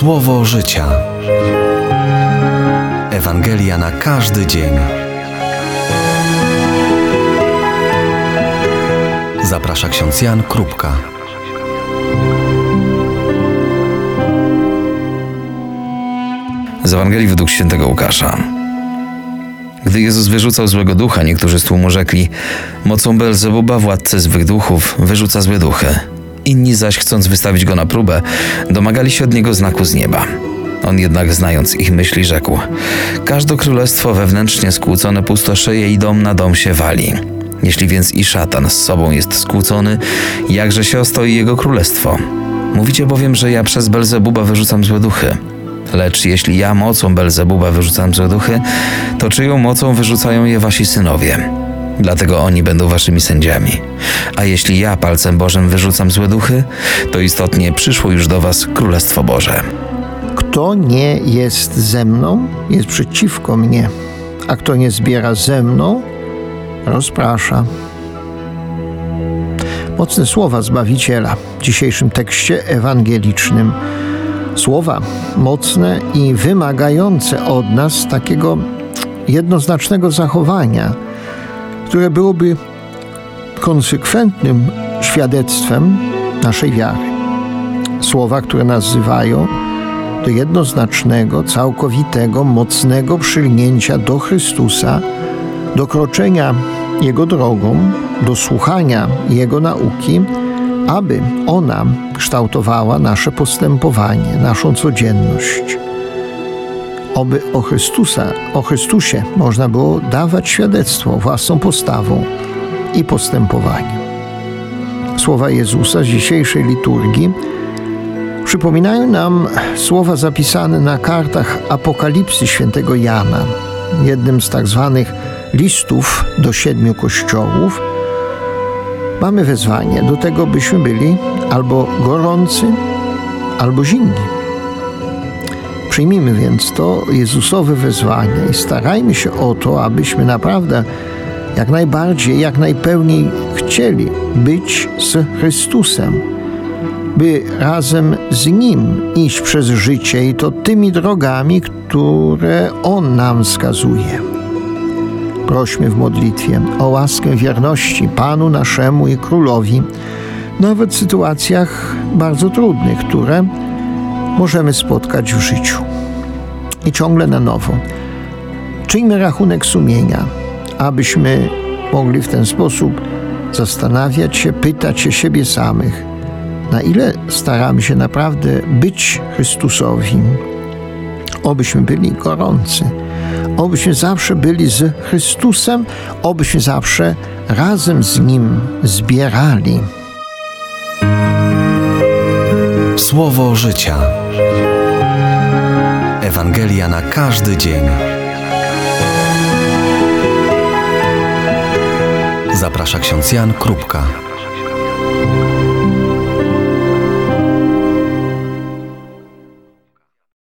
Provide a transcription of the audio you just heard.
Słowo życia. Ewangelia na każdy dzień. Zaprasza ksiądz Jan Krupka. Z Ewangelii według świętego Łukasza. Gdy Jezus wyrzucał złego ducha, niektórzy z tłumu rzekli: mocą Belzebuba, władcy złych duchów, wyrzuca złe duchy. Inni zaś, chcąc wystawić go na próbę, domagali się od niego znaku z nieba. On jednak, znając ich myśli, rzekł: każde królestwo wewnętrznie skłócone pustoszeje i dom na dom się wali. Jeśli więc i szatan z sobą jest skłócony, jakże się ostoi jego królestwo? Mówicie bowiem, że ja przez Belzebuba wyrzucam złe duchy. Lecz jeśli ja mocą Belzebuba wyrzucam złe duchy, to czyją mocą wyrzucają je wasi synowie? Dlatego oni będą waszymi sędziami. A jeśli ja palcem Bożym wyrzucam złe duchy, to istotnie przyszło już do was Królestwo Boże. Kto nie jest ze mną, jest przeciwko mnie, a kto nie zbiera ze mną, rozprasza. Mocne słowa Zbawiciela w dzisiejszym tekście ewangelicznym. Słowa mocne i wymagające od nas takiego jednoznacznego zachowania, które byłoby konsekwentnym świadectwem naszej wiary. Słowa, które nas wzywają do jednoznacznego, całkowitego, mocnego przylgnięcia do Chrystusa, do kroczenia Jego drogą, do słuchania Jego nauki, aby ona kształtowała nasze postępowanie, naszą codzienność. Oby o Chrystusie można było dawać świadectwo własną postawą i postępowaniem. Słowa Jezusa z dzisiejszej liturgii przypominają nam słowa zapisane na kartach Apokalipsy świętego Jana, jednym z tak zwanych listów do 7 kościołów. Mamy wezwanie do tego, byśmy byli albo gorący, albo zimni. Przyjmijmy więc to Jezusowe wezwanie i starajmy się o to, abyśmy naprawdę jak najbardziej, jak najpełniej chcieli być z Chrystusem, by razem z Nim iść przez życie i to tymi drogami, które On nam wskazuje. Prośmy w modlitwie o łaskę wierności Panu naszemu i Królowi, nawet w sytuacjach bardzo trudnych, które możemy spotkać w życiu. I ciągle na nowo czyńmy rachunek sumienia, abyśmy mogli w ten sposób zastanawiać się, pytać się siebie samych, na ile staramy się naprawdę być Chrystusowi. Obyśmy byli gorący, obyśmy zawsze byli z Chrystusem, obyśmy zawsze razem z Nim zbierali. Słowo życia. Ewangelia na każdy dzień. Zaprasza ksiądz Jan Krupka.